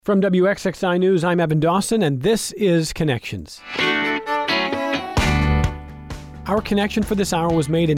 From WXXI News, I'm Evan Dawson, and this is Connections. Our connection for this hour was made in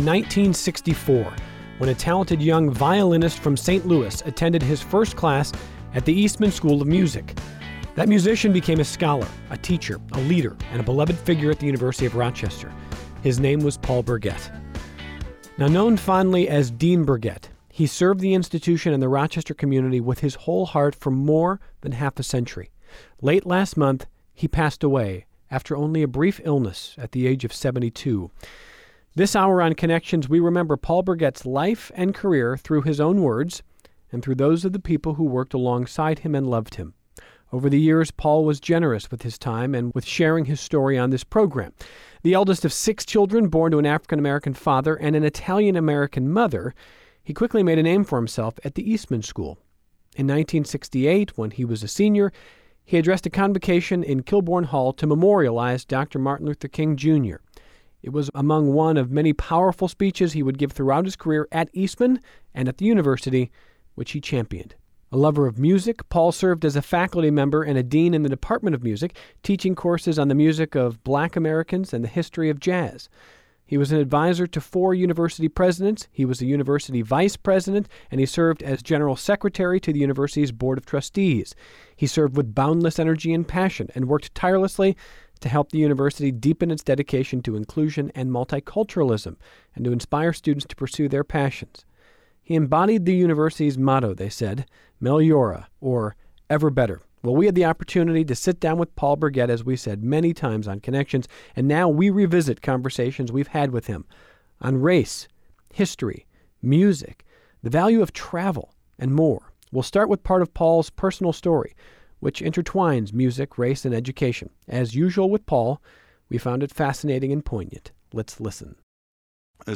1964, when a talented young violinist from St. Louis attended his first class at the Eastman School of Music. That musician became a scholar, a teacher, a leader, and a beloved figure at the University of Rochester. His name was Paul Burgett. Now known fondly as Dean Burgett, he served the institution and the Rochester community with his whole heart for more than half a century. Late last month, he passed away after only a brief illness at the age of 72. This hour on Connections, we remember Paul Burgett's life and career through his own words and through those of the people who worked alongside him and loved him. Over the years, Paul was generous with his time and with sharing his story on this program. The eldest of 6 children born to an African-American father and an Italian-American mother, he quickly made a name for himself at the Eastman School. In 1968, when he was a senior, he addressed a convocation in Kilbourne Hall to memorialize Dr. Martin Luther King Jr. It was among one of many powerful speeches he would give throughout his career at Eastman and at the university, which he championed. A lover of music, Paul served as a faculty member and a dean in the Department of Music, teaching courses on the music of Black Americans and the history of jazz. He was an advisor to 4 university presidents, he was a university vice president, and he served as general secretary to the university's board of trustees. He served with boundless energy and passion and worked tirelessly to help the university deepen its dedication to inclusion and multiculturalism and to inspire students to pursue their passions. He embodied the university's motto, they said, Meliora, or ever better. Well, we had the opportunity to sit down with Paul Burgett, as we said many times on Connections, and now we revisit conversations we've had with him on race, history, music, the value of travel, and more. We'll start with part of Paul's personal story, which intertwines music, race, and education. As usual with Paul, we found it fascinating and poignant. Let's listen. As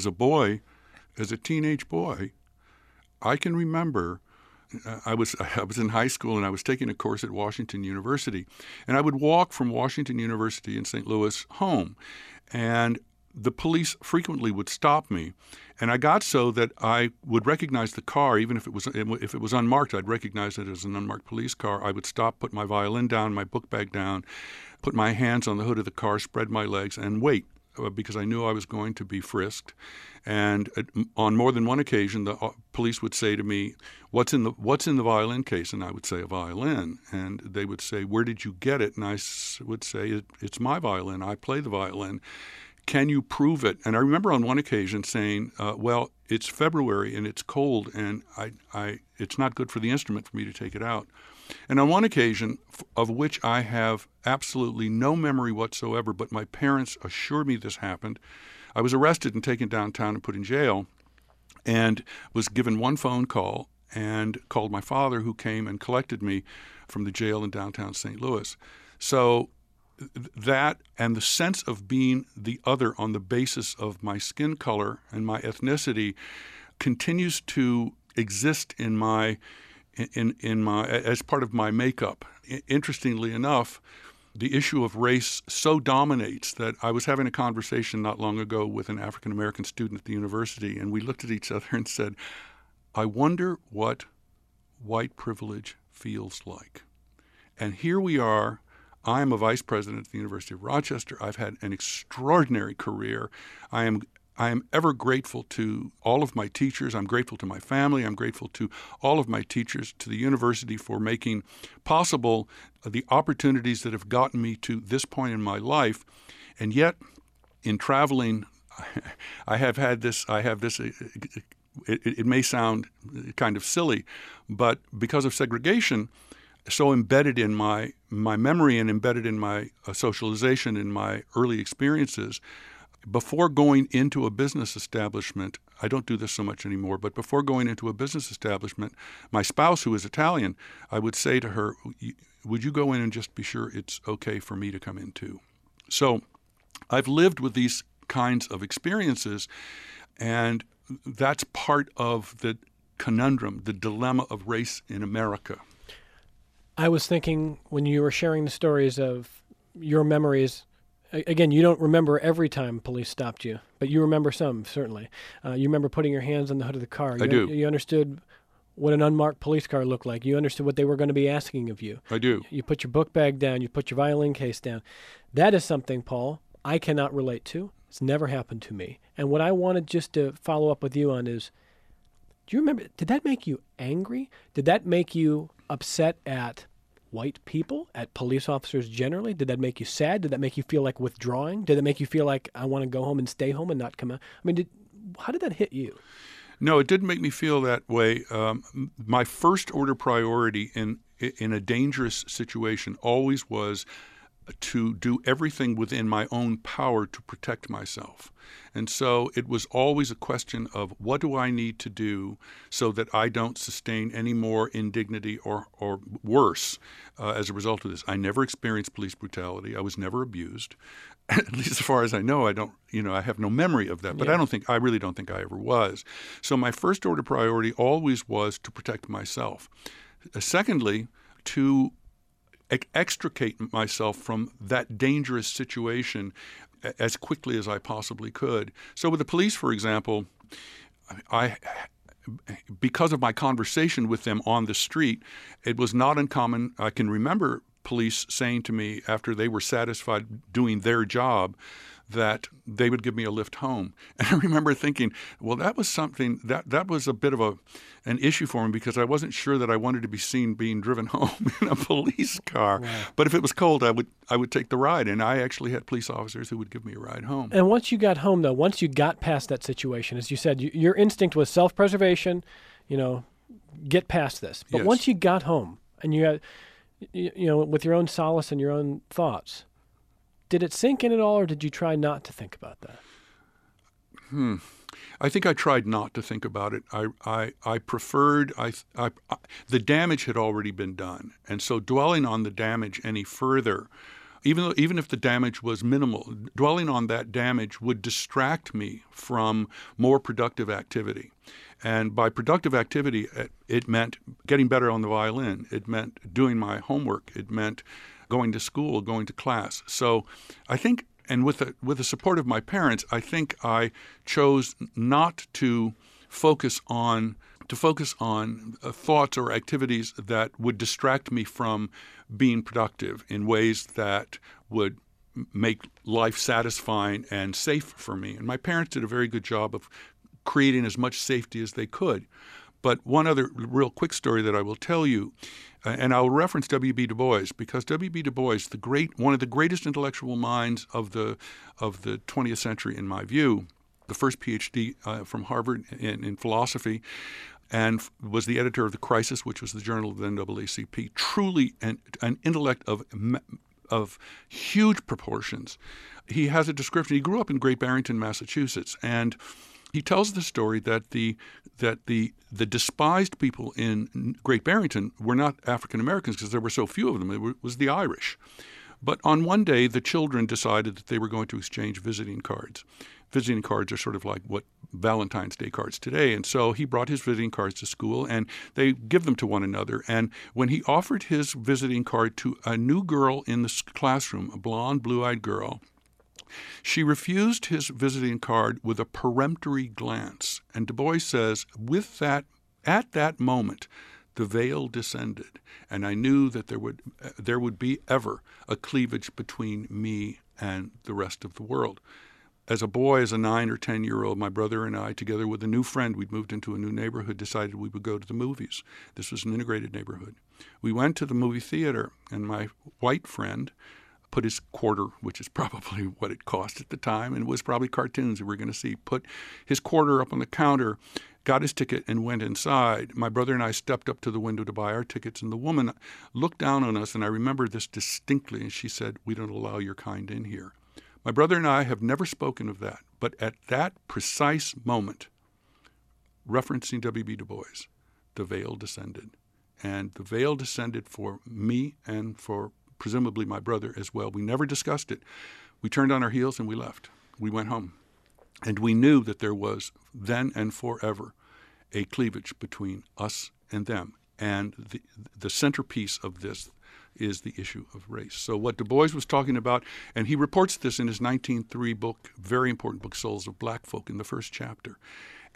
a teenage boy, I can remember I was in high school and I was taking a course at Washington University, and I would walk from Washington University in St. Louis home, and the police frequently would stop me, and I got so that I would recognize the car even if it was unmarked. I'd recognize it as an unmarked police car. I would stop, put my violin down, my book bag down, put my hands on the hood of the car, spread my legs, and wait, because I knew I was going to be frisked. And on more than one occasion, the police would say to me, "What's in the violin case?" And I would say, "A violin." And they would say, "Where did you get it?" And I would say, "It's my violin. I play the violin. Can you prove it?" And I remember on one occasion saying, "Well, it's February and it's cold, and it's not good for the instrument for me to take it out." And on one occasion, of which I have absolutely no memory whatsoever, but my parents assured me this happened, I was arrested and taken downtown and put in jail, and was given one phone call and called my father, who came and collected me from the jail in downtown St. Louis. So that and the sense of being the other on the basis of my skin color and my ethnicity continues to exist in my as part of my makeup. Interestingly enough, the issue of race so dominates that I was having a conversation not long ago with an African-American student at the university, and we looked at each other and said, "I wonder what white privilege feels like." And here we are. I am a vice president at the University of Rochester. I've had an extraordinary career. I am ever grateful to all of my teachers. I'm grateful to my family. I'm grateful to all of my teachers, to the university for making possible the opportunities that have gotten me to this point in my life. And yet, in traveling, I have this, it may sound kind of silly, but because of segregation, so embedded in my memory and embedded in my socialization, in my early experiences, before going into a business establishment, I don't do this so much anymore, but before going into a business establishment, my spouse, who is Italian, I would say to her, "Would you go in and just be sure it's okay for me to come in too?" So I've lived with these kinds of experiences, and that's part of the conundrum, the dilemma of race in America. I was thinking when you were sharing the stories of your memories, again, you don't remember every time police stopped you, but you remember some, certainly. You remember putting your hands on the hood of the car. I do. You understood what an unmarked police car looked like. You understood what they were going to be asking of you. I do. You put your book bag down. You put your violin case down. That is something, Paul, I cannot relate to. It's never happened to me. And what I wanted just to follow up with you on is, do you remember, did that make you angry? Did that make you upset at white people, at police officers generally? Did that make you sad? Did that make you feel like withdrawing? Did it make you feel like I want to go home and stay home and not come out? I mean, how did that hit you? No, it didn't make me feel that way. My first order priority in a dangerous situation always was to do everything within my own power to protect myself. And so it was always a question of what do I need to do so that I don't sustain any more indignity or worse as a result of this. I never experienced police brutality. I was never abused. At least as far as I know, I have no memory of that. But Yeah. I really don't think I ever was. So my first order priority always was to protect myself. Secondly, to extricate myself from that dangerous situation as quickly as I possibly could. So with the police, for example, because of my conversation with them on the street, it was not uncommon. I can remember police saying to me after they were satisfied doing their job that they would give me a lift home. And I remember thinking, well, that was something, that was a bit of an issue for me because I wasn't sure that I wanted to be seen being driven home in a police car. Wow. But if it was cold, I would take the ride. And I actually had police officers who would give me a ride home. And once you got home, though, once you got past that situation, as you said, your instinct was self-preservation, get past this. But Yes. once you got home and you had, with your own solace and your own thoughts, did it sink in at all, or did you try not to think about that? I think I tried not to think about it. I preferred, the damage had already been done. And so dwelling on the damage any further, even if the damage was minimal, dwelling on that damage would distract me from more productive activity. And by productive activity, it meant getting better on the violin. It meant doing my homework. It meant going to school, going to class. So I think, and with the support of my parents, I think I chose not to focus on thoughts or activities that would distract me from being productive in ways that would make life satisfying and safe for me. And my parents did a very good job of creating as much safety as they could. But one other real quick story that I will tell you, and I'll reference W.B. Du Bois, because W.B. Du Bois, one of the greatest intellectual minds of the 20th century, in my view, the first PhD from Harvard in philosophy, and was the editor of The Crisis, which was the journal of the NAACP, truly an intellect of huge proportions. He has a description. He grew up in Great Barrington, Massachusetts, and he tells the story that the despised people in Great Barrington were not African Americans because there were so few of them. It was the Irish. But on one day, the children decided that they were going to exchange visiting cards. Visiting cards are sort of like what Valentine's Day cards today. And so he brought his visiting cards to school, and they give them to one another. And when he offered his visiting card to a new girl in the classroom, a blonde, blue-eyed girl, she refused his visiting card with a peremptory glance. And Du Bois says, at that moment, the veil descended, and I knew that there would be ever a cleavage between me and the rest of the world. As a boy, as a 9 or 10-year-old, my brother and I, together with a new friend, we'd moved into a new neighborhood, decided we would go to the movies. This was an integrated neighborhood. We went to the movie theater, and my white friend put his quarter, which is probably what it cost at the time, and it was probably cartoons we were going to see, put his quarter up on the counter, got his ticket, and went inside. My brother and I stepped up to the window to buy our tickets, and the woman looked down on us, and I remember this distinctly, and she said, "We don't allow your kind in here." My brother and I have never spoken of that, but at that precise moment, referencing W.B. Du Bois, the veil descended. And the veil descended for me and for presumably my brother as well. We never discussed it. We turned on our heels and we left. We went home. And we knew that there was then and forever a cleavage between us and them. And the centerpiece of this is the issue of race. So what Du Bois was talking about, and he reports this in his 1903 book, very important book, Souls of Black Folk, in the first chapter.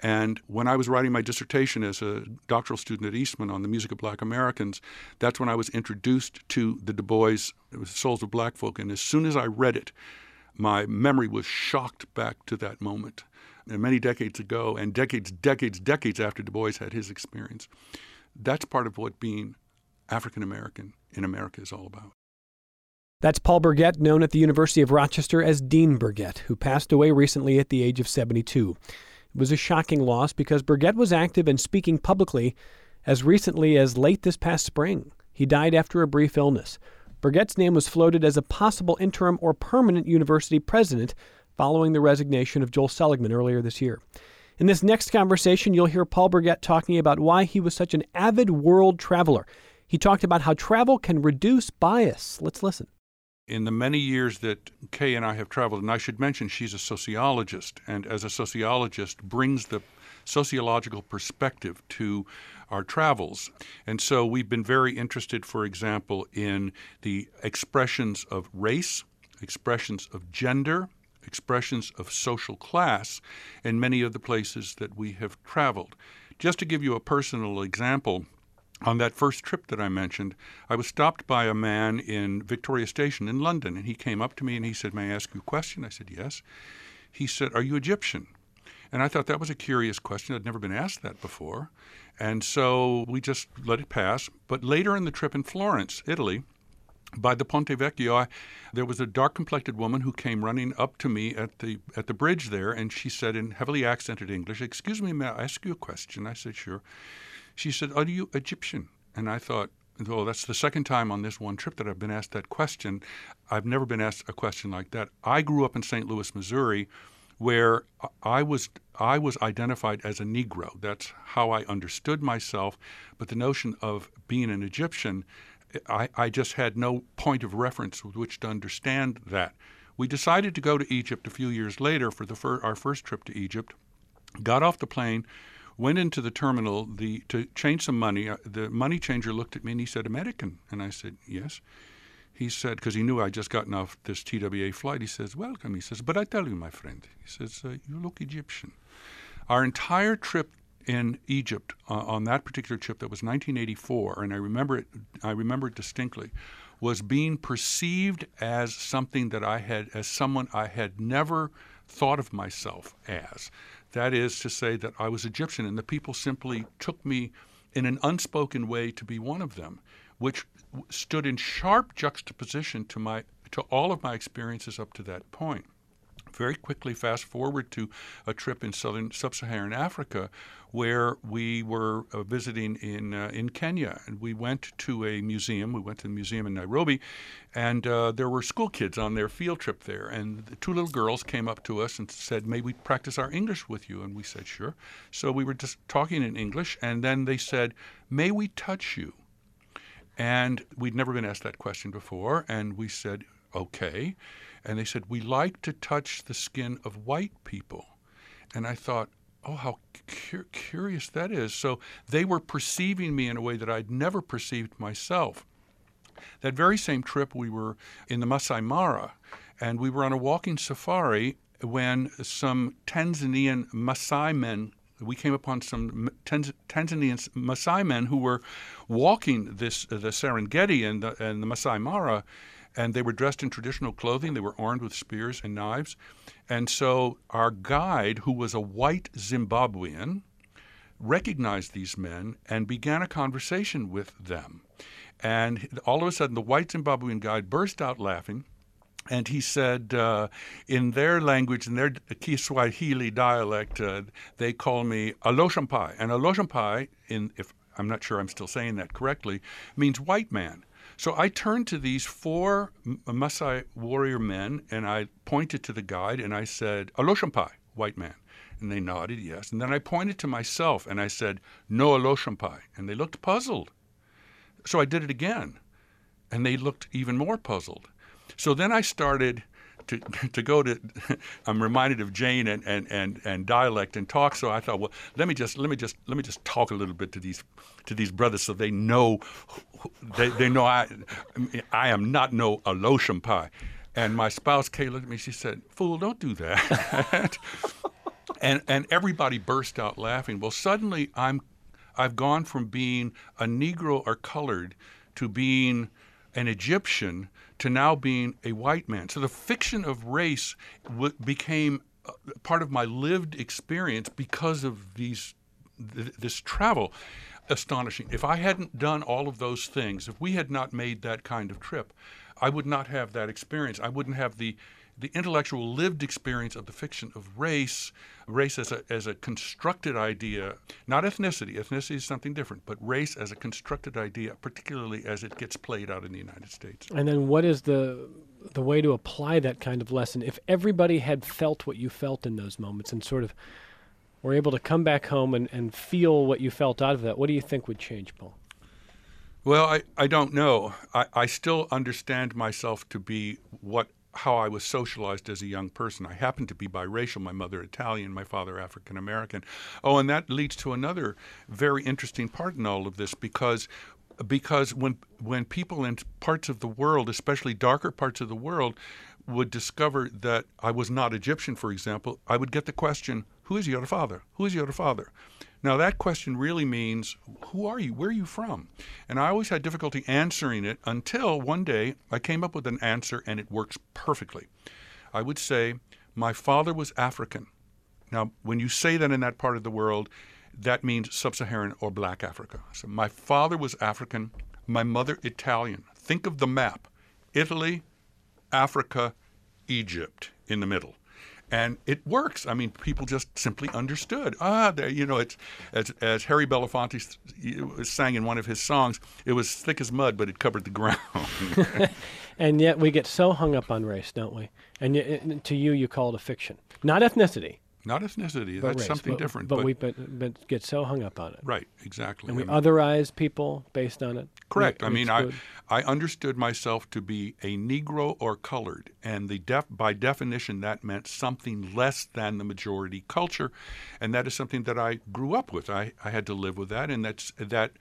And when I was writing my dissertation as a doctoral student at Eastman on the music of Black Americans, that's when I was introduced to the Du Bois, it was Souls of Black Folk. And as soon as I read it, my memory was shocked back to that moment. And many decades ago, and decades after Du Bois had his experience. That's part of what being African American in America is all about. That's Paul Burgett, known at the University of Rochester as Dean Burgett, who passed away recently at the age of 72. It was a shocking loss because Burgett was active and speaking publicly as recently as late this past spring. He died after a brief illness. Burgett's name was floated as a possible interim or permanent university president following the resignation of Joel Seligman earlier this year. In this next conversation, you'll hear Paul Burgett talking about why he was such an avid world traveler. He talked about how travel can reduce bias. Let's listen. In the many years that Kay and I have traveled, and I should mention she's a sociologist, and as a sociologist brings the sociological perspective to our travels. And so we've been very interested, for example, in the expressions of race, expressions of gender, expressions of social class in many of the places that we have traveled. Just to give you a personal example, on that first trip that I mentioned, I was stopped by a man in Victoria Station in London, and he came up to me and he said, "May I ask you a question?" I said, "Yes." He said, "Are you Egyptian?" And I thought that was a curious question. I'd never been asked that before. And so we just let it pass. But later in the trip in Florence, Italy, by the Ponte Vecchio, there was a dark-complected woman who came running up to me at the bridge there, and she said in heavily accented English, "Excuse me, may I ask you a question?" I said, "Sure." She said, "Are you Egyptian?" And I thought, well, that's the second time on this one trip that I've been asked that question. I've never been asked a question like that. I grew up in St. Louis, Missouri, where I was identified as a Negro. That's how I understood myself. But the notion of being an Egyptian, I just had no point of reference with which to understand that. We decided to go to Egypt a few years later for our first trip to Egypt, got off the plane, went into the terminal to change some money. The money changer looked at me and he said, "American?" And I said, "Yes." He said, because he knew I'd just gotten off this TWA flight, he says, "Welcome." He says, "But I tell you, my friend," he says, "you look Egyptian." Our entire trip in Egypt, on that particular trip, that was 1984, and I remember it distinctly, was being perceived as something that as someone I had never thought of myself as. That is to say that I was Egyptian, and the people simply took me in an unspoken way to be one of them, which stood in sharp juxtaposition to all of my experiences up to that point. Very quickly fast forward to a trip in sub-Saharan Africa where we were visiting in Kenya, and we went to a museum. We went to the museum in Nairobi, and there were school kids on their field trip there, and the two little girls came up to us and said, "May we practice our English with you?" And we said, "Sure." So we were just talking in English, and then they said, "May we touch you?" And we'd never been asked that question before, and we said, "Okay." And they said, "We like to touch the skin of white people." And I thought, oh, how curious that is. So they were perceiving me in a way that I'd never perceived myself. That very same trip, we were in the Masai Mara, and we were on a walking safari when some Tanzanian Masai men, we came upon some Tanzanian Masai men who were walking the Serengeti and the Masai Mara, and they were dressed in traditional clothing. They were armed with spears and knives. And so our guide, who was a white Zimbabwean, recognized these men and began a conversation with them. And all of a sudden, the white Zimbabwean guide burst out laughing, and he said, in their language, in their Kiswahili dialect, they call me Aloshampai. And Aloshampai, if I'm not sure I'm still saying that correctly, means white man. So I turned to these four Maasai warrior men, and I pointed to the guide, and I said, "Aloshampai, white man." And they nodded, yes. And then I pointed to myself, and I said, "No Aloshampai." And they looked puzzled. So I did it again, and they looked even more puzzled. So then I started to go to, I'm reminded of Jane and dialect and talk. So I thought, well, let me just talk a little bit to these brothers so they know I am not no Aloshampai. And my spouse Kay looked at me. She said, "Fool, don't do that." And everybody burst out laughing. Well, suddenly I've gone from being a Negro or colored to being an Egyptian to now being a white man. So the fiction of race became part of my lived experience because of this travel. Astonishing. If I hadn't done all of those things, if we had not made that kind of trip, I would not have that experience. I wouldn't have the intellectual lived experience of the fiction of race as a constructed idea, not ethnicity. Ethnicity is something different, but race as a constructed idea, particularly as it gets played out in the United States. And then what is the way to apply that kind of lesson? If everybody had felt what you felt in those moments and sort of were able to come back home and feel what you felt out of that, what do you think would change, Paul? Well, I don't know. I still understand myself to be how I was socialized as a young person. I happen to be biracial, my mother Italian, my father African American. Oh, and that leads to another very interesting part in all of this, because when people in parts of the world, especially darker parts of the world, would discover that I was not Egyptian, for example, I would get the question, who is your father? Who is your father? Now, that question really means, who are you? Where are you from? And I always had difficulty answering it until one day I came up with an answer, and it works perfectly. I would say, my father was African. Now, when you say that in that part of the world, that means sub-Saharan or black Africa. So my father was African, my mother Italian. Think of the map. Italy, Africa, Egypt in the middle. And it works. I mean, people just simply understood. It's as Harry Belafonte sang in one of his songs, it was thick as mud, but it covered the ground. And yet we get so hung up on race, don't we? And to you call it a fiction. Not ethnicity. Not ethnicity. That's race, something different. But we get so hung up on it. Right, exactly. And we otherize people based on it. Correct. I understood myself to be a Negro or colored, and by definition that meant something less than the majority culture, and that is something that I grew up with. I had to live with that, and that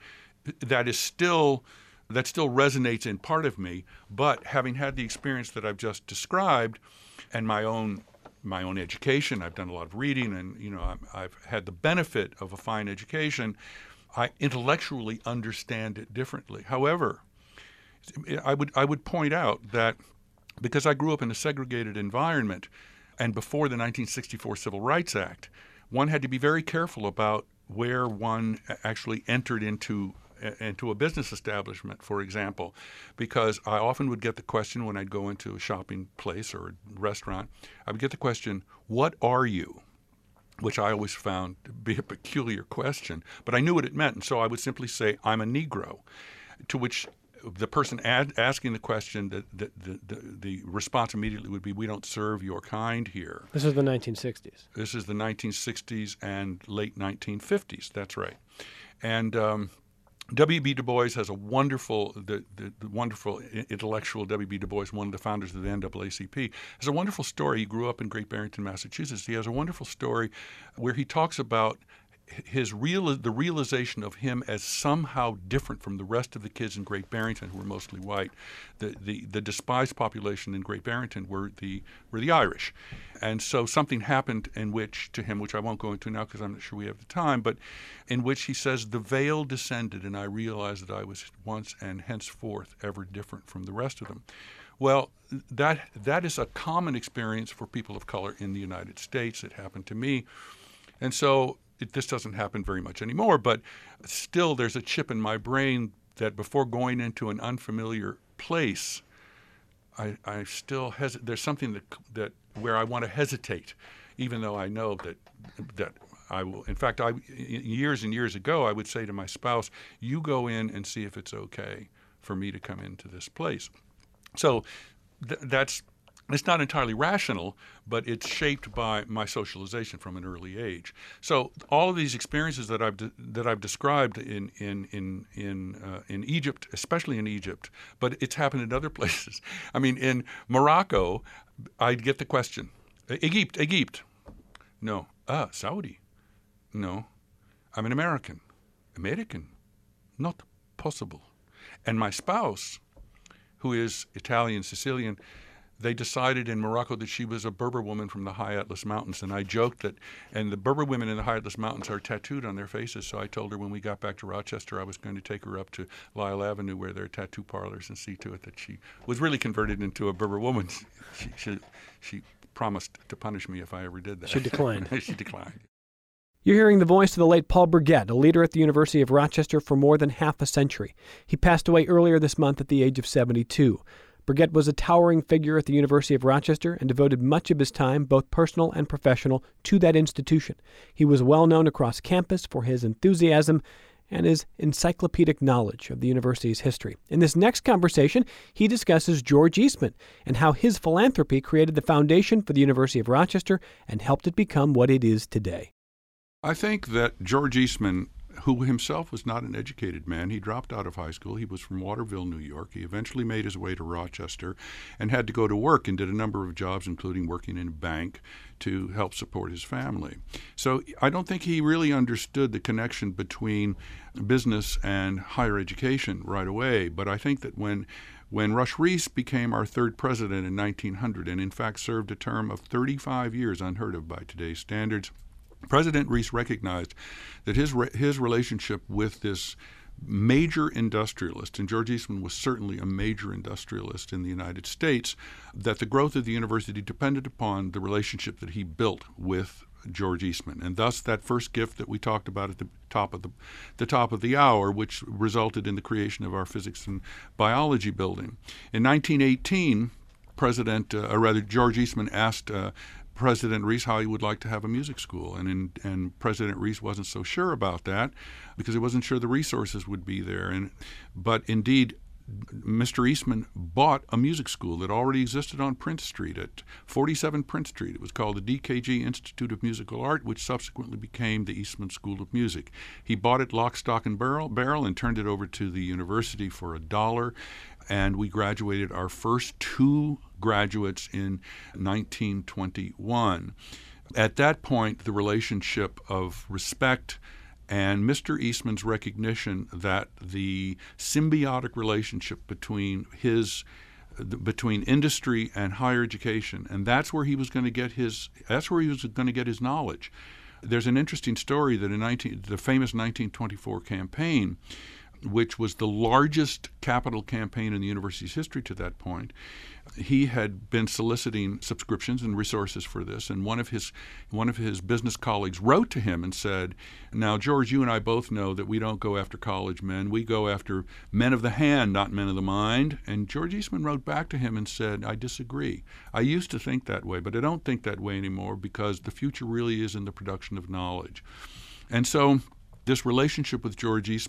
still resonates in part of me. But having had the experience that I've just described, and my own education, I've done a lot of reading, and I've had the benefit of a fine education. I intellectually understand it differently. However, I would point out that because I grew up in a segregated environment, and before the 1964 Civil Rights Act, one had to be very careful about where one actually entered into a business establishment, for example, because I often would get the question when I'd go into a shopping place or a restaurant, I would get the question, what are you? Which I always found to be a peculiar question, but I knew what it meant, and so I would simply say, I'm a Negro, to which the person asking the question, the response immediately would be, we don't serve your kind here. This is the 1960s. This is the 1960s and late 1950s, that's right. And W.B. Du Bois has a wonderful, the wonderful intellectual W.B. Du Bois, one of the founders of the NAACP, has a wonderful story. He grew up in Great Barrington, Massachusetts. He has a wonderful story where he talks about the realization of him as somehow different from the rest of the kids in Great Barrington, who were mostly white. The despised population in Great Barrington were the Irish. And so something happened to him, which I won't go into now because I'm not sure we have the time, but in which he says, the veil descended and I realized that I was once and henceforth ever different from the rest of them. Well, that is a common experience for people of color in the United States. It happened to me. And so this doesn't happen very much anymore, but still there's a chip in my brain that before going into an unfamiliar place, I still hesitate. There's something that where I want to hesitate, even though I know that I will. In fact, years and years ago, I would say to my spouse, you go in and see if it's okay for me to come into this place. So it's not entirely rational, but it's shaped by my socialization from an early age. So all of these experiences that I've described in Egypt, especially in Egypt, but it's happened in other places. I mean, in Morocco, I'd get the question, Egypt. No. Saudi. No. I'm an American. American. Not possible. And my spouse, who is Italian, Sicilian, they decided in Morocco that she was a Berber woman from the High Atlas Mountains. And I joked that, and the Berber women in the High Atlas Mountains are tattooed on their faces. So I told her when we got back to Rochester, I was going to take her up to Lyle Avenue where there are tattoo parlors and see to it that she was really converted into a Berber woman. She promised to punish me if I ever did that. She declined. She declined. You're hearing the voice of the late Paul Burgett, a leader at the University of Rochester for more than half a century. He passed away earlier this month at the age of 72. Burgett was a towering figure at the University of Rochester and devoted much of his time, both personal and professional, to that institution. He was well known across campus for his enthusiasm and his encyclopedic knowledge of the university's history. In this next conversation, he discusses George Eastman and how his philanthropy created the foundation for the University of Rochester and helped it become what it is today. I think that George Eastman, who himself was not an educated man, he dropped out of high school. He was from Waterville, New York. He eventually made his way to Rochester and had to go to work and did a number of jobs, including working in a bank to help support his family. So I don't think he really understood the connection between business and higher education right away. But I think that when Rush Reese became our third president in 1900 and in fact served a term of 35 years, unheard of by today's standards, President Reese recognized that his relationship with this major industrialist, and George Eastman was certainly a major industrialist in the United States, that the growth of the university depended upon the relationship that he built with George Eastman. And thus that first gift that we talked about at the top of the hour, which resulted in the creation of our physics and biology building. In 1918, George Eastman asked President Reese how he would like to have a music school, and President Reese wasn't so sure about that because he wasn't sure the resources would be there. But indeed, Mr. Eastman bought a music school that already existed on Prince Street at 47 Prince Street. It was called the DKG Institute of Musical Art, which subsequently became the Eastman School of Music. He bought it lock, stock, and barrel and turned it over to the university for $1, and we graduated our first 2 graduates in 1921. At that point, the relationship of respect and Mr. Eastman's recognition that the symbiotic relationship between industry and higher education, and that's where he was going to get his knowledge. There's an interesting story that in the famous 1924 campaign, which was the largest capital campaign in the university's history to that point, he had been soliciting subscriptions and resources for this, and one of his business colleagues wrote to him and said, "Now, George, you and I both know that we don't go after college men. We go after men of the hand, not men of the mind." And George Eastman wrote back to him and said, "I disagree. I used to think that way, but I don't think that way anymore because the future really is in the production of knowledge." And so this relationship with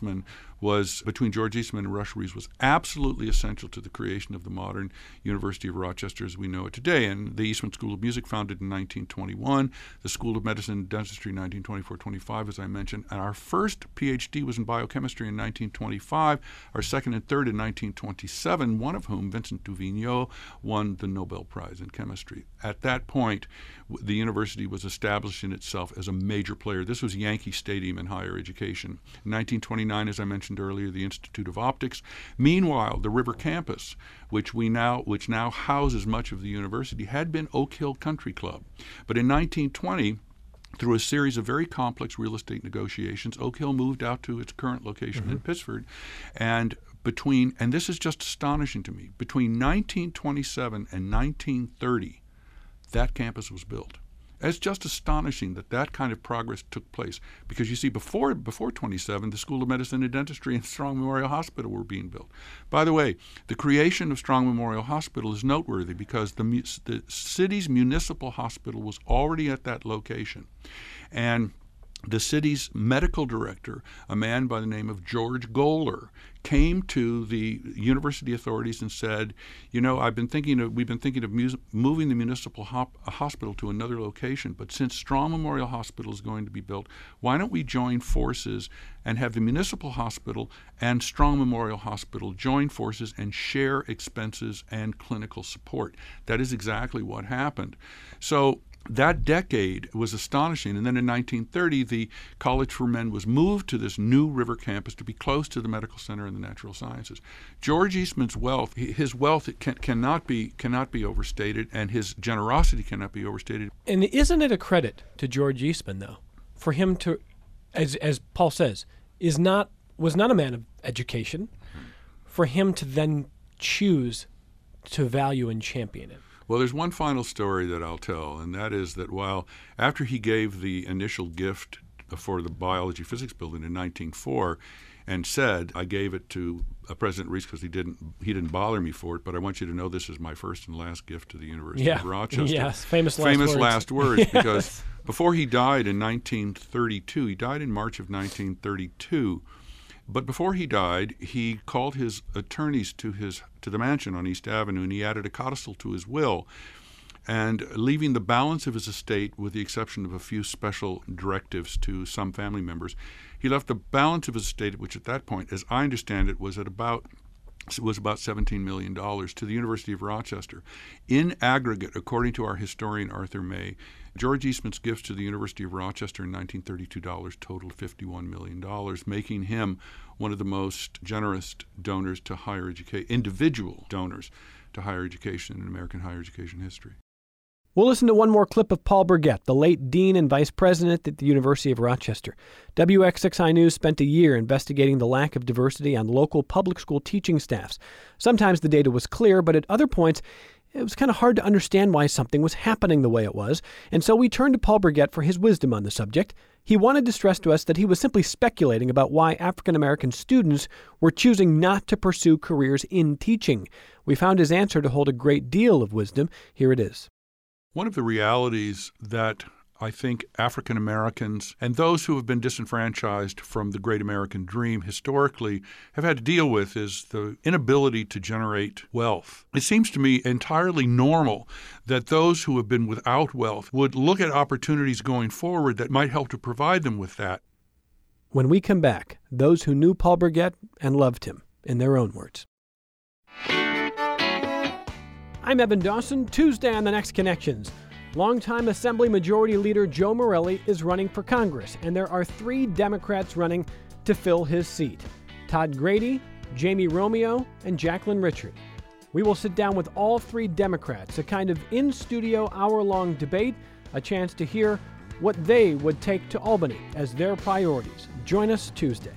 between George Eastman and Rush Reese was absolutely essential to the creation of the modern University of Rochester as we know it today. And the Eastman School of Music, founded in 1921, the School of Medicine and Dentistry in 1924-25, as I mentioned, and our first PhD was in biochemistry in 1925, our second and third in 1927, one of whom, Vincent Duvigneau, won the Nobel Prize in chemistry. At that point, the university was establishing itself as a major player. This was Yankee Stadium in higher education. In 1929, as I mentioned earlier, the Institute of Optics. Meanwhile, the River Campus, which now houses much of the university, had been Oak Hill Country Club. But in 1920, through a series of very complex real estate negotiations, Oak Hill moved out to its current location in Pittsford. And this is just astonishing to me, between 1927 and 1930, that campus was built. It's just astonishing that kind of progress took place because, you see, before 27, the School of Medicine and Dentistry and Strong Memorial Hospital were being built. By the way, the creation of Strong Memorial Hospital is noteworthy because the city's municipal hospital was already at that location. And the city's medical director, a man by the name of George Goler, came to the university authorities and said, we've been thinking of moving the municipal hospital to another location, but since Strong Memorial Hospital is going to be built, why don't we join forces and have the municipal hospital and Strong Memorial Hospital join forces and share expenses and clinical support? That is exactly what happened. So That decade was astonishing. And then in 1930, the College for Men was moved to this new river campus to be close to the medical center and the natural sciences. George Eastman's wealth, his wealth cannot be overstated, and his generosity cannot be overstated. And isn't it a credit to George Eastman, though, for him to, as Paul says, was not a man of education, for him to then choose to value and champion it? Well, there's one final story that I'll tell, and that is that after he gave the initial gift for the biology physics building in 1904 and said, I gave it to President Reese because he didn't bother me for it, but I want you to know this is my first and last gift to the University of Rochester. Yes, famous last words. Yes. Because before he died in 1932, he died in March of 1932, but before he died, he called his attorneys to the mansion on East Avenue, and he added a codicil to his will, and leaving the balance of his estate, with the exception of a few special directives to some family members, he left the balance of his estate, which at that point, as I understand it, was about $17 million, to the University of Rochester. In aggregate, according to our historian Arthur May, George Eastman's gifts to the University of Rochester in 1932 totaled $51 million, making him one of the most generous donors to higher education, individual donors to higher education in American higher education history. We'll listen to one more clip of Paul Burgett, the late dean and vice president at the University of Rochester. WX6i News spent a year investigating the lack of diversity on local public school teaching staffs. Sometimes the data was clear, but at other points, it was kind of hard to understand why something was happening the way it was, and so we turned to Paul Burgett for his wisdom on the subject. He wanted to stress to us that he was simply speculating about why African-American students were choosing not to pursue careers in teaching. We found his answer to hold a great deal of wisdom. Here it is. One of the realities that I think African Americans and those who have been disenfranchised from the great American dream historically have had to deal with is the inability to generate wealth. It seems to me entirely normal that those who have been without wealth would look at opportunities going forward that might help to provide them with that. When we come back, those who knew Paul Burgett and loved him, in their own words. I'm Evan Dawson. Tuesday on The Next Connections. Longtime Assembly Majority Leader Joe Morelli is running for Congress, and there are 3 Democrats running to fill his seat: Todd Grady, Jamie Romeo, and Jacqueline Richard. We will sit down with all 3 Democrats, a kind of in-studio hour-long debate, a chance to hear what they would take to Albany as their priorities. Join us Tuesday.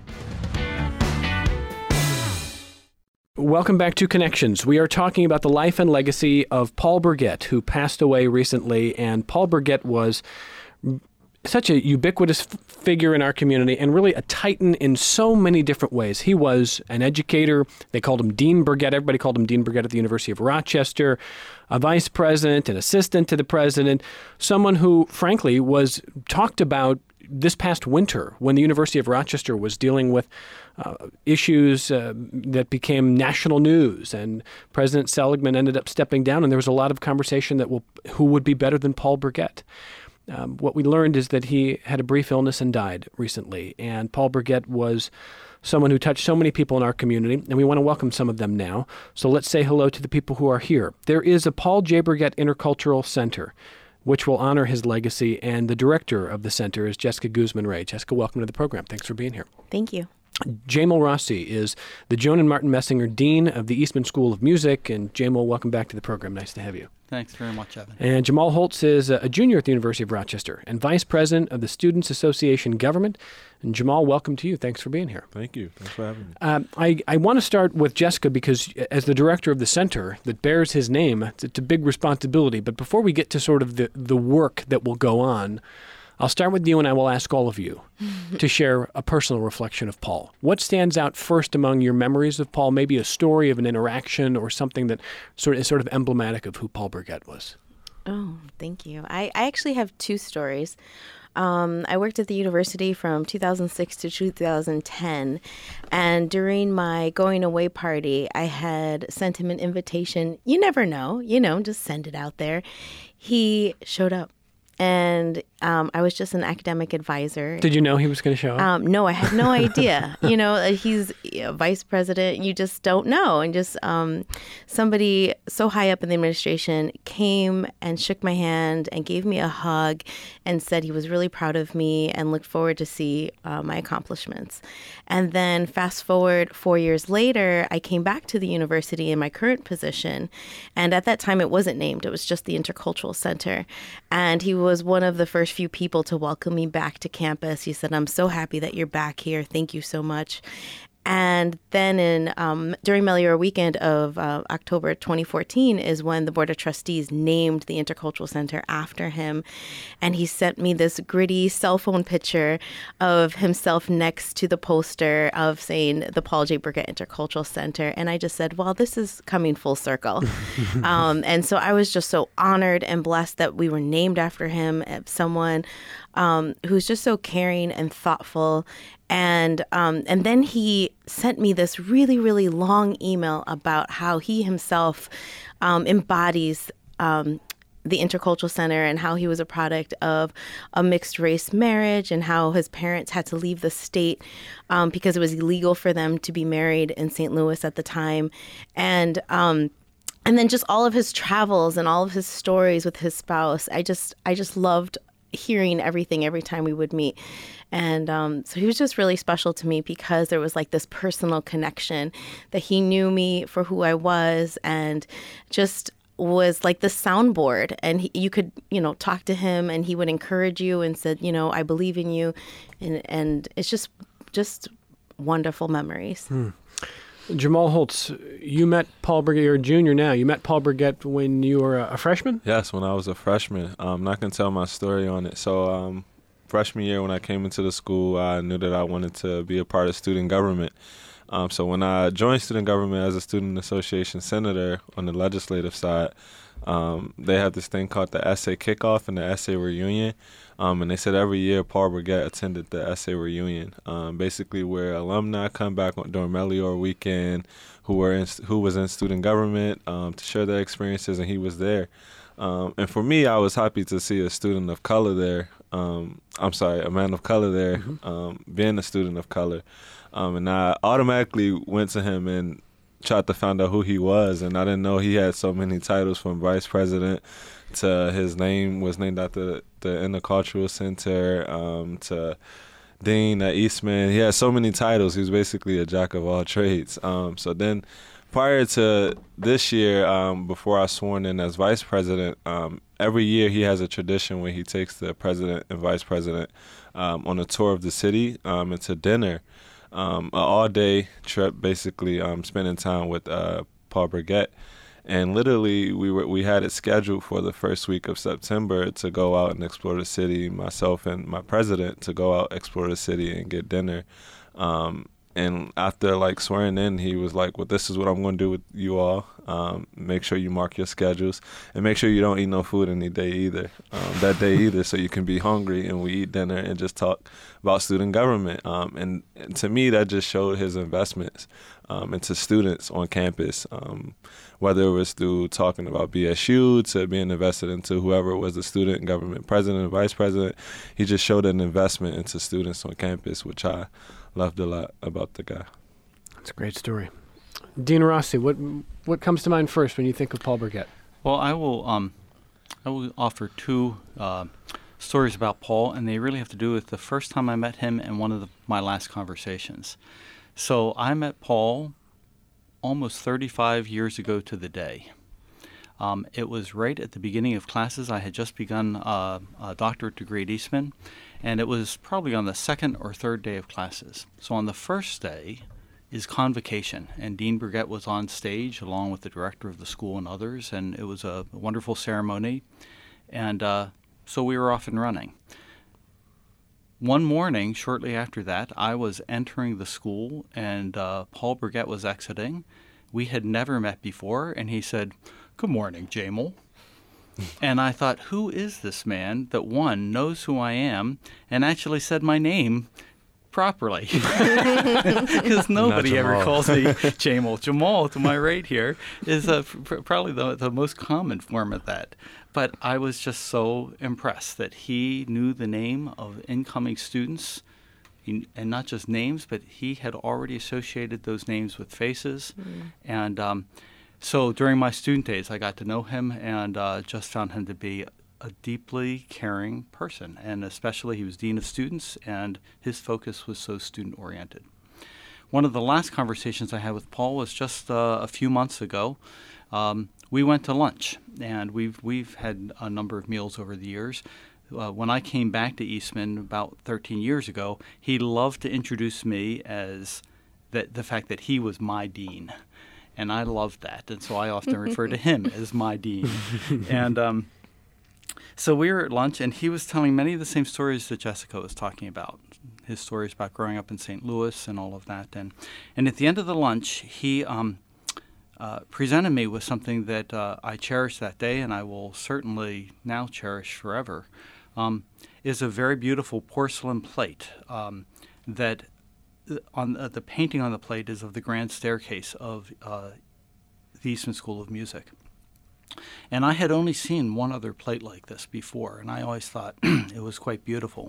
Welcome back to Connections. We are talking about the life and legacy of Paul Burgett, who passed away recently. And Paul Burgett was such a ubiquitous figure in our community and really a titan in so many different ways. He was an educator. They called him Dean Burgett. Everybody called him Dean Burgett at the University of Rochester, a vice president, an assistant to the president, someone who, frankly, was talked about this past winter when the University of Rochester was dealing with issues that became national news, and President Seligman ended up stepping down, and there was a lot of conversation that who would be better than Paul Burgett. What we learned is that he had a brief illness and died recently, and Paul Burgett was someone who touched so many people in our community, and we want to welcome some of them now. So let's say hello to the people who are here. There is a Paul J. Burgett Intercultural Center, which will honor his legacy, and the director of the center is Jessica Guzman-Ray. Jessica, welcome to the program. Thanks for being here. Thank you. Jamal Rossi is the Joan and Martin Messinger Dean of the Eastman School of Music. And Jamal, welcome back to the program. Nice to have you. Thanks very much, Evan. And Jamal Holtz is a junior at the University of Rochester and vice president of the Students Association Government. And Jamal, welcome to you. Thanks for being here. Thank you. Thanks for having me. I want to start with Jessica because as the director of the center that bears his name, it's a big responsibility. But before we get to sort of the work that will go on, I'll start with you, and I will ask all of you to share a personal reflection of Paul. What stands out first among your memories of Paul? Maybe a story of an interaction or something that is sort of emblematic of who Paul Burgett was. Oh, thank you. I actually have 2 stories. I worked at the university from 2006 to 2010, and during my going away party, I had sent him an invitation. You never know, just send it out there. He showed up. and I was just an academic advisor. Did you know he was going to show up? No, I had no idea. He's vice president. You just don't know. And just somebody so high up in the administration came and shook my hand and gave me a hug and said he was really proud of me and looked forward to see my accomplishments. And then fast forward 4 years later, I came back to the university in my current position. And at that time, it wasn't named. It was just the Intercultural Center. And he was one of the first few people to welcome me back to campus. He said, "I'm so happy that you're back here. Thank you so much." And then during Meliora weekend of October 2014 is when the Board of Trustees named the Intercultural Center after him. And he sent me this gritty cell phone picture of himself next to the poster of saying the Paul J. Burgett Intercultural Center. And I just said, well, this is coming full circle. And so I was just so honored and blessed that we were named after him, someone who's just so caring and thoughtful. And then he sent me this really, really long email about how he himself embodies the Intercultural Center and how he was a product of a mixed race marriage and how his parents had to leave the state because it was illegal for them to be married in St. Louis at the time. And then just all of his travels and all of his stories with his spouse. I just loved hearing everything every time we would meet. And so he was just really special to me because there was like this personal connection that he knew me for who I was and just was like the soundboard. And you could, talk to him and he would encourage you and said, I believe in you. And it's just wonderful memories. Jamal Holtz, you met Paul Burgett, you're a junior now. You met Paul Burgett when you were a freshman? Yes, when I was a freshman. I'm not going to tell my story on it. So freshman year when I came into the school, I knew that I wanted to be a part of student government. So when I joined student government as a student association senator on the legislative side, they have this thing called the essay kickoff and the essay reunion. And they said every year Paul Burgett attended the essay reunion, basically where alumni come back during Meliora weekend who was in student government to share their experiences, and he was there. And for me, I was happy to see a student of color there. A man of color there, being a student of color. And I automatically went to him and tried to find out who he was, and I didn't know he had so many titles, from vice president to his name was named after the Intercultural Center, to dean at Eastman. He had so many titles. He was basically a jack of all trades. So then prior to this year, before I was sworn in as vice president, every year he has a tradition where he takes the president and vice president on a tour of the city and to dinner. An all-day trip, basically spending time with Paul Burgett. And literally, we had it scheduled for the first week of September to go out and explore the city, myself and my president to go out, explore the city, and get dinner. And after swearing in, he was like, well, this is what I'm going to do with you all. Make sure you mark your schedules and make sure you don't eat no food any day either, that day either, so you can be hungry and we eat dinner and just talk about student government. And to me, that just showed his investments into students on campus, whether it was through talking about BSU to being invested into whoever was the student government president and vice president. He just showed an investment into students on campus, which I loved a lot about the guy. That's a great story. Dean Rossi, what comes to mind first when you think of Paul Burgett? Well, I will offer two stories about Paul, and they really have to do with the first time I met him and one of my last conversations. So I met Paul almost 35 years ago to the day. It was right at the beginning of classes. I had just begun a doctorate degree at Eastman, and it was probably on the second or third day of classes. So on the first day is convocation, and Dean Burgett was on stage along with the director of the school and others, and it was a wonderful ceremony, and so we were off and running. One morning, shortly after that, I was entering the school, and Paul Burgett was exiting. We had never met before, and he said, "Good morning, Jamal." And I thought, who is this man that, one, knows who I am and actually said my name properly. Because nobody ever calls me Jamal. Jamal, to my right here, is probably the most common form of that. But I was just so impressed that he knew the name of incoming students, and not just names, but he had already associated those names with faces. And so during my student days, I got to know him and just found him to be a deeply caring person. And especially he was dean of students, and his focus was so student-oriented. One of the last conversations I had with Paul was just a few months ago. We went to lunch, and we've had a number of meals over the years. When I came back to Eastman about 13 years ago, he loved to introduce me as the fact that he was my dean. And I loved that, and so I often refer to him as my dean. And so we were at lunch, and he was telling many of the same stories that Jessica was talking about, his stories about growing up in St. Louis and all of that. And at the end of the lunch, he presented me with something that I cherished that day, and I will certainly now cherish forever, is a very beautiful porcelain plate that the painting on the plate is of the grand staircase of the Eastman School of Music. And I had only seen one other plate like this before, and I always thought it was quite beautiful.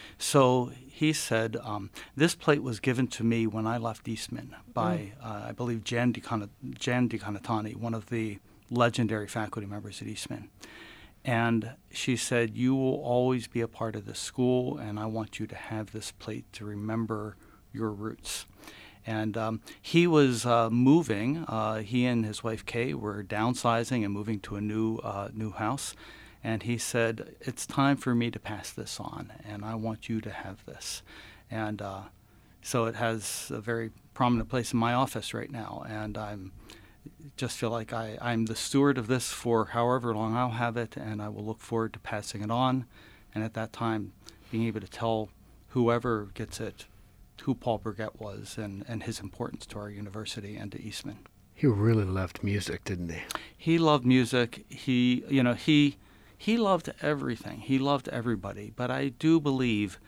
So he said, this plate was given to me when I left Eastman by, I believe, Jan DiConatani, one of the legendary faculty members at Eastman. And she said, you will always be a part of this school, and I want you to have this plate to remember your roots. And he was moving. He and his wife Kay were downsizing and moving to a new house. And he said, it's time for me to pass this on, and I want you to have this. And so it has a very prominent place in my office right now. And I'm just feel like I'm the steward of this for however long I'll have it, and I will look forward to passing it on. And at that time, being able to tell whoever gets it who Paul Burgett was and his importance to our university and to Eastman. He really loved music, didn't he? He loved music. He loved everything. He loved everybody. But I do believe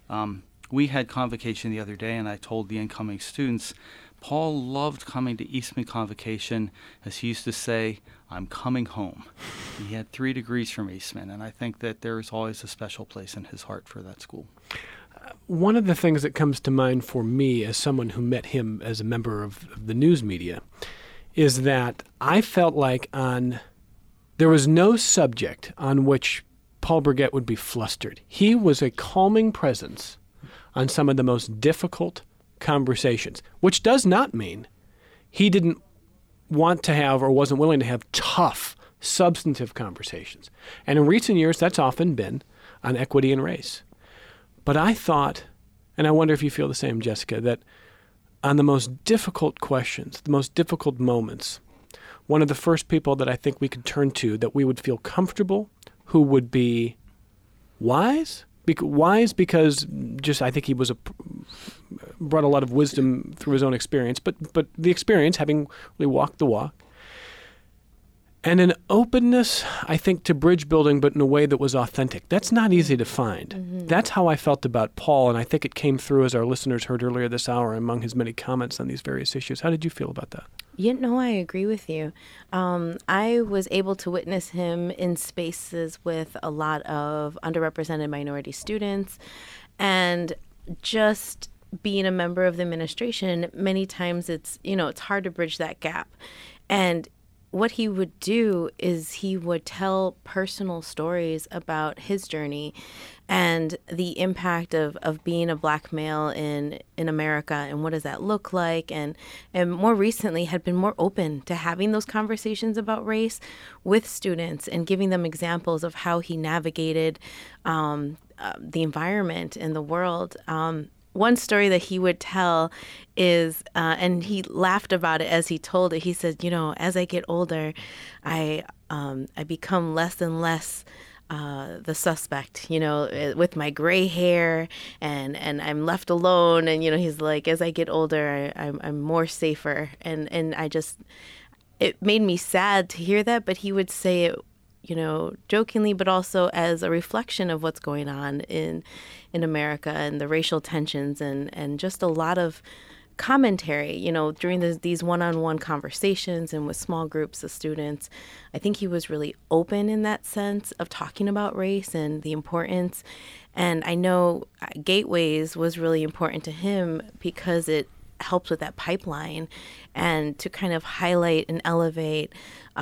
we had convocation the other day, and I told the incoming students, Paul loved coming to Eastman Convocation. As he used to say, I'm coming home. He had 3 degrees from Eastman, and I think that there is always a special place in his heart for that school. One of the things that comes to mind for me as someone who met him as a member of the news media is that I felt like there was no subject on which Paul Burgett would be flustered. He was a calming presence on some of the most difficult conversations, which does not mean he didn't want to have or wasn't willing to have tough, substantive conversations. And in recent years, that's often been on equity and race. But I thought, and I wonder if you feel the same, Jessica, that on the most difficult questions, the most difficult moments, one of the first people that I think we could turn to that we would feel comfortable, who would be wise. Wise because just I think he was brought a lot of wisdom through his own experience, but the experience, having really walked the walk, and an openness, I think, to bridge building, but in a way that was authentic. That's not easy to find. Mm-hmm. That's how I felt about Paul, and I think it came through as our listeners heard earlier this hour among his many comments on these various issues. How did you feel about that? I agree with you. I was able to witness him in spaces with a lot of underrepresented minority students, and just being a member of the administration, many times it's hard to bridge that gap. And what he would do is he would tell personal stories about his journey and the impact of being a Black male in America, and what does that look like, and more recently had been more open to having those conversations about race with students and giving them examples of how he navigated the environment in the world. One story that he would tell is, and he laughed about it as he told it, he said, as I get older, I become less and less the suspect, with my gray hair, and I'm left alone. And, he's like, as I get older, I'm more safer. And it made me sad to hear that, but he would say it jokingly, but also as a reflection of what's going on in America and the racial tensions and just a lot of commentary, during these one-on-one conversations and with small groups of students. I think he was really open in that sense of talking about race and the importance. And I know Gateways was really important to him because it helps with that pipeline and to kind of highlight and elevate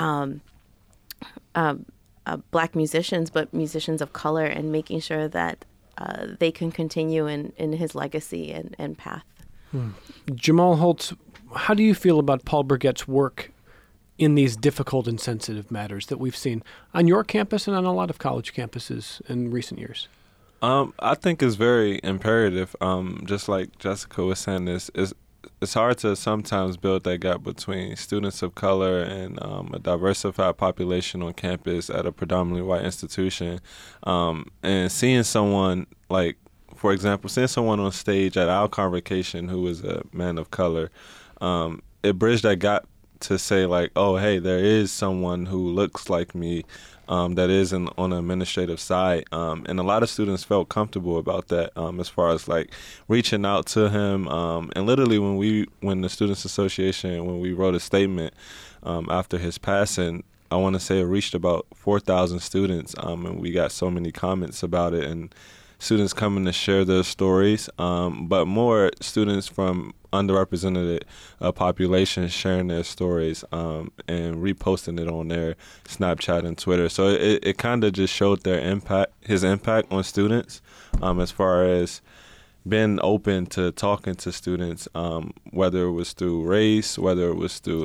Black musicians, but musicians of color, and making sure that they can continue in his legacy and path. Jamal Holtz, how do you feel about Paul Burgett's work in these difficult and sensitive matters that we've seen on your campus and on a lot of college campuses in recent years? I think it's very imperative. Just like Jessica was saying, it's hard to sometimes build that gap between students of color and a diversified population on campus at a predominantly white institution. And seeing someone like, for example, seeing someone on stage at our convocation who was a man of color, it bridged that gap to say like, oh, hey, there is someone who looks like me that is on the administrative side. And a lot of students felt comfortable about that as far as like reaching out to him. And literally when the Students Association, when we wrote a statement after his passing, I want to say it reached about 4,000 students, and we got so many comments about it, and students coming to share their stories, but more students from underrepresented populations sharing their stories and reposting it on their Snapchat and Twitter. So it kind of just showed his impact on students as far as being open to talking to students, whether it was through race, whether it was through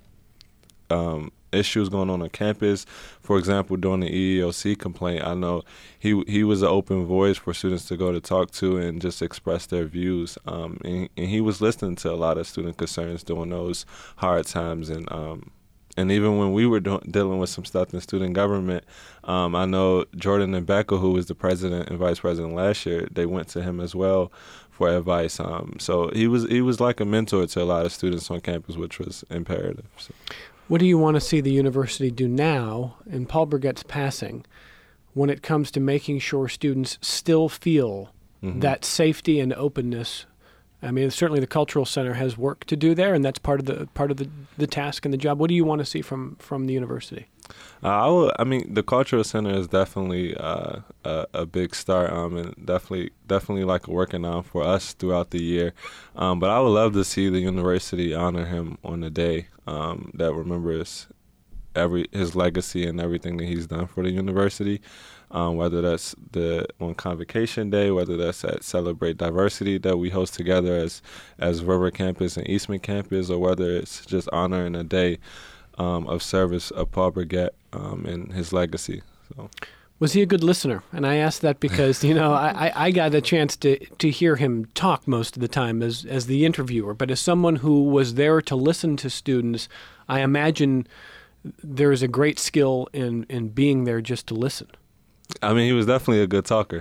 issues going on campus. For example, during the EEOC complaint, I know he was an open voice for students to go to talk to and just express their views. And he was listening to a lot of student concerns during those hard times. And even when we were dealing with some stuff in student government, I know Jordan and Becca, who was the president and vice president last year, they went to him as well for advice. So he was like a mentor to a lot of students on campus, which was imperative. So. What do you want to see the university do now in Paul Burgett's passing when it comes to making sure students still feel that safety and openness? I mean, certainly the Cultural Center has work to do there, and that's part of the task and the job. What do you want to see from the university? The Cultural Center is definitely a big start, and definitely like a working on for us throughout the year. But I would love to see the university honor him on the day that remembers his legacy and everything that he's done for the university. Whether that's on Convocation Day, whether that's at Celebrate Diversity that we host together as River Campus and Eastman Campus, or whether it's just honoring a day of service of Paul Burgett and his legacy. So. Was he a good listener? And I ask that because, I got a chance to hear him talk most of the time as the interviewer. But as someone who was there to listen to students, I imagine there is a great skill in being there just to listen. I mean, he was definitely a good talker.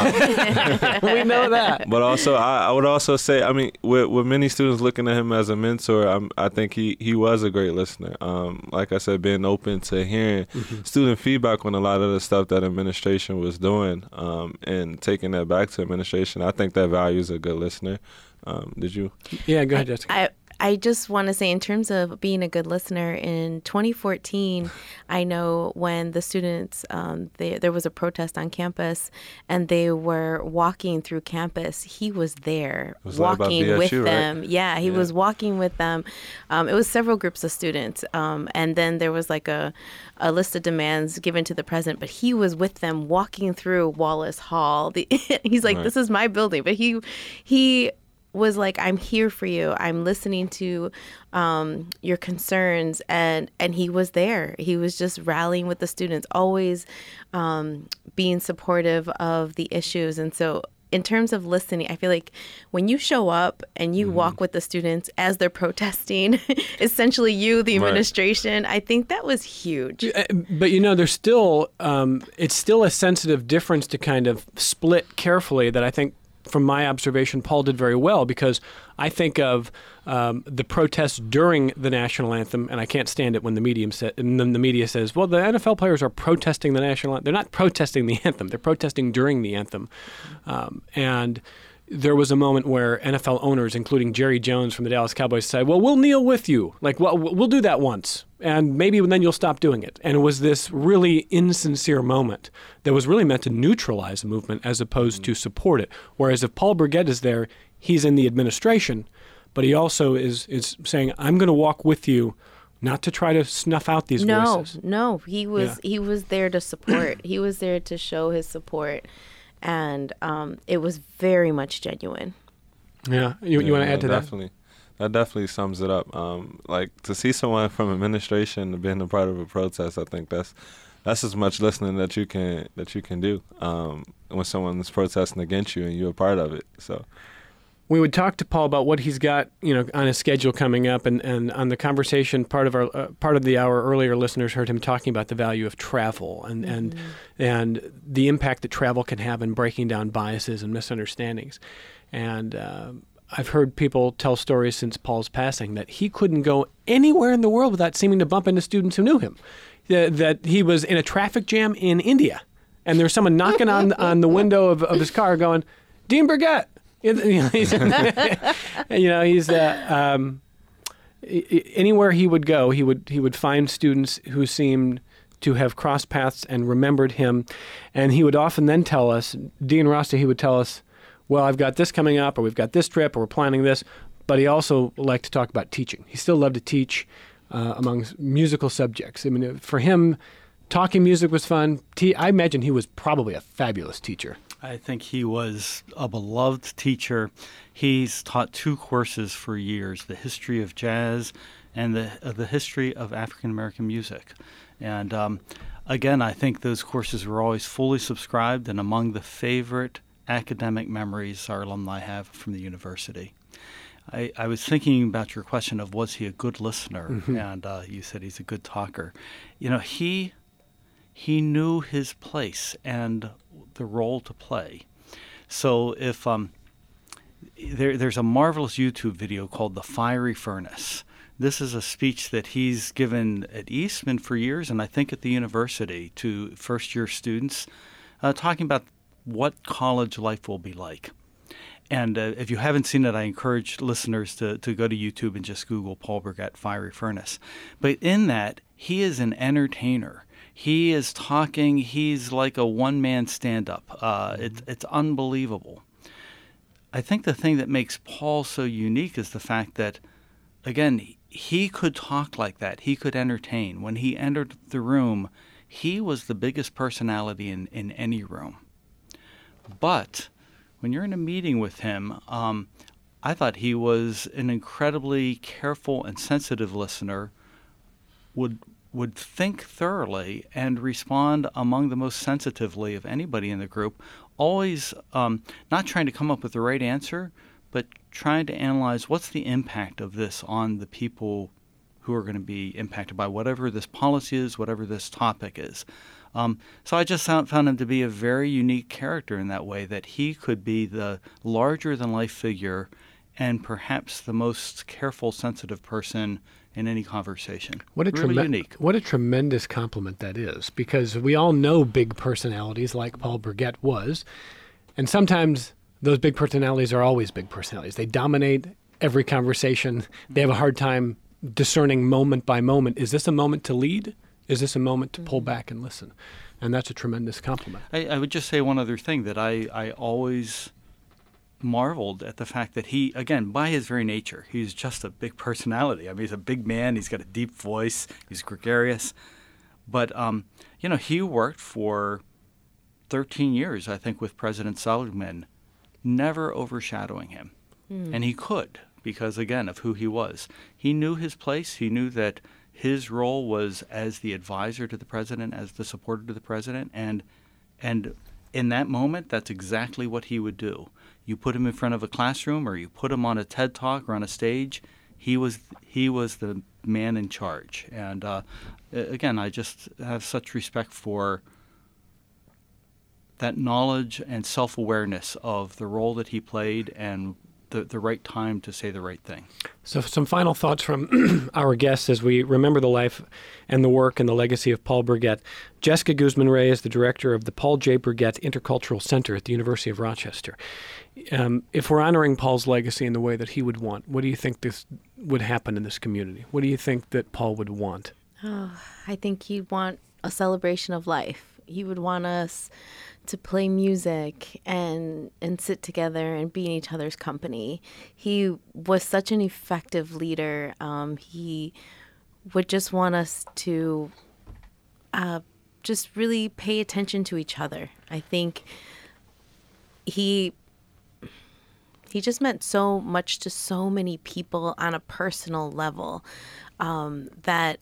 We know that. But also, I would also say, I mean, with many students looking at him as a mentor, I think he was a great listener. Like I said, being open to hearing student feedback on a lot of the stuff that administration was doing and taking that back to administration. I think that values a good listener. Did you? Yeah, go ahead, Jessica. I just want to say, in terms of being a good listener, in 2014, I know when the students, there was a protest on campus and they were walking through campus, he was there walking with them. Right? Yeah, he was walking with them. It was several groups of students. And then there was like a list of demands given to the president, but he was with them walking through Wallace Hall. He's like, this is my building. But he was like, I'm here for you. I'm listening to your concerns. And he was there. He was just rallying with the students, always being supportive of the issues. And so in terms of listening, I feel like when you show up and you walk with the students as they're protesting, essentially you, the administration, I think that was huge. But, there's still, it's still a sensitive difference to kind of split carefully that I think from my observation, Paul did very well, because I think of the protests during the national anthem, and I can't stand it when the media says, well, the NFL players are protesting the national anthem. They're not protesting the anthem. They're protesting during the anthem. And there was a moment where NFL owners, including Jerry Jones from the Dallas Cowboys, said, well, we'll kneel with you. Like, well, we'll do that once, and maybe then you'll stop doing it. And it was this really insincere moment that was really meant to neutralize the movement as opposed to support it. Whereas if Paul Burgett is there, he's in the administration, but he also is saying, I'm going to walk with you, not to try to snuff out these voices. No, he was there to support. He was there to show his support. And it was very much genuine. Yeah, you want to add to definitely. That definitely sums it up. Like, to see someone from administration being a part of a protest, I think that's as much listening that you can do when someone's protesting against you and you're a part of it. So we would talk to Paul about what he's got, on his schedule coming up, and on the conversation, part of the hour earlier, listeners heard him talking about the value of travel and the impact that travel can have in breaking down biases and misunderstandings. And I've heard people tell stories since Paul's passing that he couldn't go anywhere in the world without seeming to bump into students who knew him. That he was in a traffic jam in India, and there's someone knocking on the window of his car, going, "Dean Burgett." Anywhere he would go, he would find students who seemed to have crossed paths and remembered him, and he would often then tell us, Dean Rasta, he would tell us, well, I've got this coming up, or we've got this trip, or we're planning this, but he also liked to talk about teaching. He still loved to teach among musical subjects. I mean, for him, talking music was fun. I imagine he was probably a fabulous teacher. I think he was a beloved teacher. He's taught 2 courses for years, the history of jazz and the history of African American music. And again, I think those courses were always fully subscribed and among the favorite academic memories our alumni have from the university. I was thinking about your question of was he a good listener, and you said he's a good talker. He knew his place and the role to play. So if there's a marvelous YouTube video called The Fiery Furnace. This is a speech that he's given at Eastman for years, and I think at the university, to first-year students, talking about what college life will be like. And if you haven't seen it, I encourage listeners to go to YouTube and just Google Paul Burgett Fiery Furnace. But in that, he is an entertainer. He is talking. He's like a one-man stand-up. It's unbelievable. I think the thing that makes Paul so unique is the fact that, again, he could talk like that. He could entertain. When he entered the room, he was the biggest personality in any room. But when you're in a meeting with him, I thought he was an incredibly careful and sensitive listener, would think thoroughly and respond among the most sensitively of anybody in the group, always not trying to come up with the right answer, but trying to analyze what's the impact of this on the people who are going to be impacted by whatever this policy is, whatever this topic is. So I just found him to be a very unique character in that way, that he could be the larger-than-life figure and perhaps the most careful, sensitive person in any conversation. Really unique. What a tremendous compliment that is, because we all know big personalities like Paul Burgett was, and sometimes those big personalities are always big personalities. They dominate every conversation. They have a hard time discerning moment by moment. Is this a moment to lead? Is this a moment to pull back and listen? And that's a tremendous compliment. I would just say one other thing, that I always marveled at the fact that he, again, by his very nature, he's just a big personality. I mean, he's a big man. He's got a deep voice. He's gregarious. But, he worked for 13 years, I think, with President Seligman, never overshadowing him. And he could, because, again, of who he was. He knew his place. He knew that his role was as the advisor to the president, as the supporter to the president. And in that moment, that's exactly what he would do. You put him in front of a classroom, or you put him on a TED Talk or on a stage, he was the man in charge. And again, I just have such respect for that knowledge and self-awareness of the role that he played and the right time to say the right thing. So some final thoughts from our guests as we remember the life and the work and the legacy of Paul Burgett. Jessica Guzman-Ray is the director of the Paul J. Burgett Intercultural Center at the University of Rochester. If we're honoring Paul's legacy in the way that he would want, what do you think this would happen in this community? What do you think that Paul would want? Oh, I think he'd want a celebration of life. He would want us to play music and sit together and be in each other's company. He was such an effective leader. He would just want us to just really pay attention to each other. I think he just meant so much to so many people on a personal level that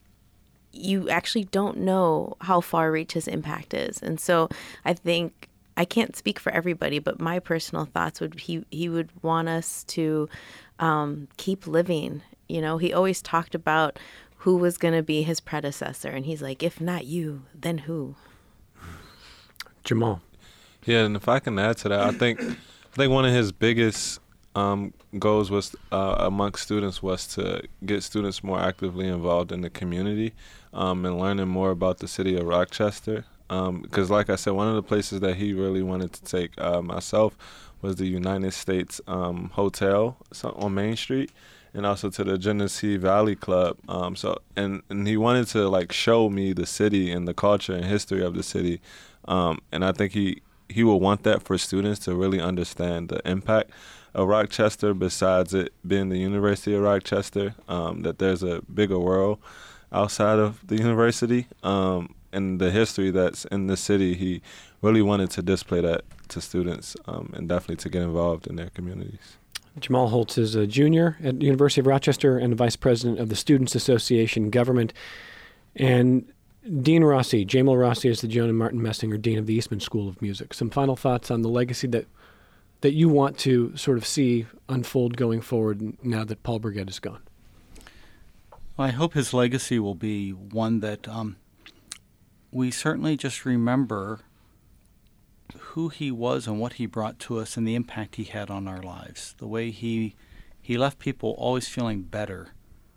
you actually don't know how far-reach his impact is. And so I think, I can't speak for everybody, but my personal thoughts would he would want us to keep living. You know, he always talked about who was going to be his predecessor. And he's like, if not you, then who? Jamal. Yeah, and if I can add to that, I think one of his biggest goals was amongst students was to get students more actively involved in the community and learning more about the city of Rochester. Because like I said, one of the places that he really wanted to take myself was the United States Hotel on Main Street, and also to the Genesee Valley Club. And he wanted to like show me the city and the culture and history of the city. And I think he will want that for students to really understand the impact of Rochester, besides it being the University of Rochester, that there's a bigger world outside of the university, and the history that's in the city. He really wanted to display that to students, and definitely to get involved in their communities. Jamal Holtz is a junior at the University of Rochester and the vice president of the Students Association Government. And Dean Rossi, Jamal Rossi, is the Joan and Martin Messinger Dean of the Eastman School of Music. Some final thoughts on the legacy that you want to sort of see unfold going forward now that Paul Burgett is gone? Well, I hope his legacy will be one that we certainly just remember who he was and what he brought to us and the impact he had on our lives. The way he left people always feeling better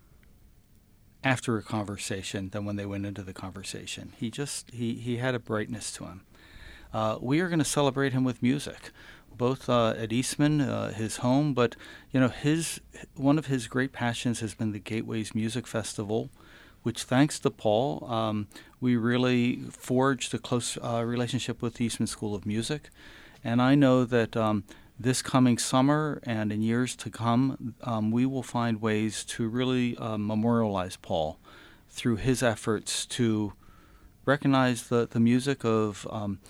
after a conversation than when they went into the conversation. He had a brightness to him. We are going to celebrate him with music, both at Eastman, his home, but one of his great passions has been the Gateways Music Festival, which, thanks to Paul, we really forged a close relationship with the Eastman School of Music. And I know that this coming summer and in years to come, we will find ways to really memorialize Paul through his efforts to recognize the music of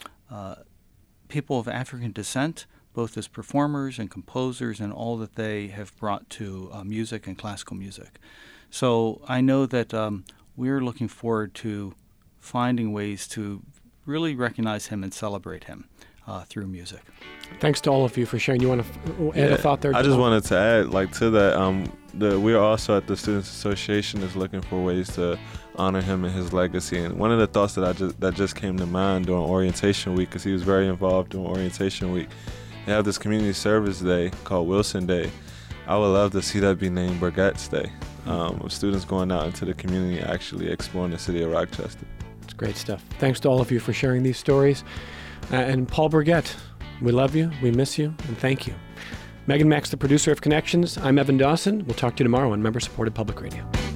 people of African descent, both as performers and composers, and all that they have brought to music and classical music. So I know that we're looking forward to finding ways to really recognize him and celebrate him through music. Thanks to all of you for sharing. You want to add a thought there? I just wanted to add, to that, we're also at the Students Association is looking for ways to honor him and his legacy. And one of the thoughts that just came to mind during orientation week, because he was very involved during orientation week, they have this community service day called Wilson Day. I would love to see that be named Burgett's Day, of students going out into the community actually exploring the city of Rochester. It's great stuff. Thanks to all of you for sharing these stories. And Paul Burgett, we love you, we miss you, and thank you. Megan Max, the producer of Connections. I'm Evan Dawson. We'll talk to you tomorrow on member-supported public radio.